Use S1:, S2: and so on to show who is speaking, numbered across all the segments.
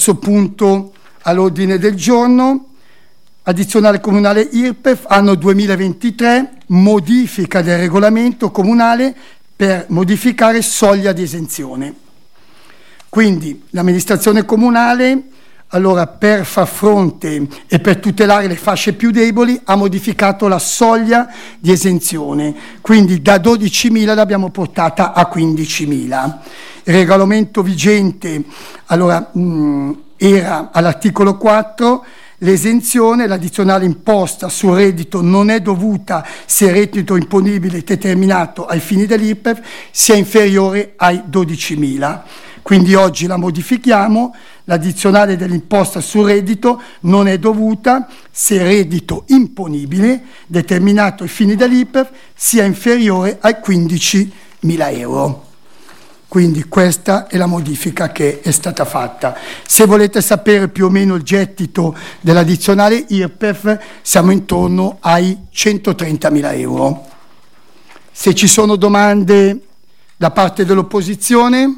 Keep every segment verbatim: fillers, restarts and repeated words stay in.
S1: Punto all'ordine del giorno, addizionale comunale I R P E F, anno duemilaventitré, modifica del regolamento comunale per modificare soglia di esenzione. Quindi l'amministrazione comunale, allora, per far fronte e per tutelare le fasce più deboli, ha modificato la soglia di esenzione, quindi da dodicimila l'abbiamo portata a quindicimila. Il regolamento vigente, allora, mh, era all'articolo quattro, l'esenzione, l'addizionale imposta sul reddito non è dovuta se il reddito imponibile determinato ai fini dell'I R P E F sia inferiore ai dodicimila. Quindi oggi la modifichiamo, l'addizionale dell'imposta sul reddito non è dovuta se il reddito imponibile determinato ai fini dell'I R P E F sia inferiore ai quindicimila euro. Quindi questa è la modifica che è stata fatta. Se volete sapere più o meno il gettito dell'addizionale I R P E F, siamo intorno ai centotrentamila euro. Se ci sono domande da parte dell'opposizione?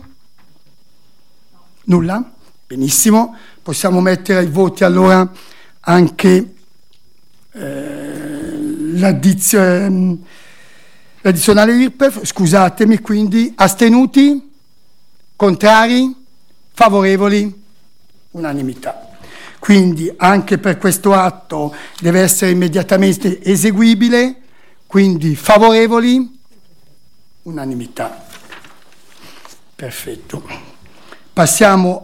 S1: Nulla? Benissimo. Possiamo mettere ai voti allora anche eh, l'addizione... L'addizionale I R P E F, scusatemi, quindi astenuti, contrari, favorevoli, unanimità. Quindi anche per questo atto deve essere immediatamente eseguibile, quindi favorevoli, unanimità. Perfetto. Passiamo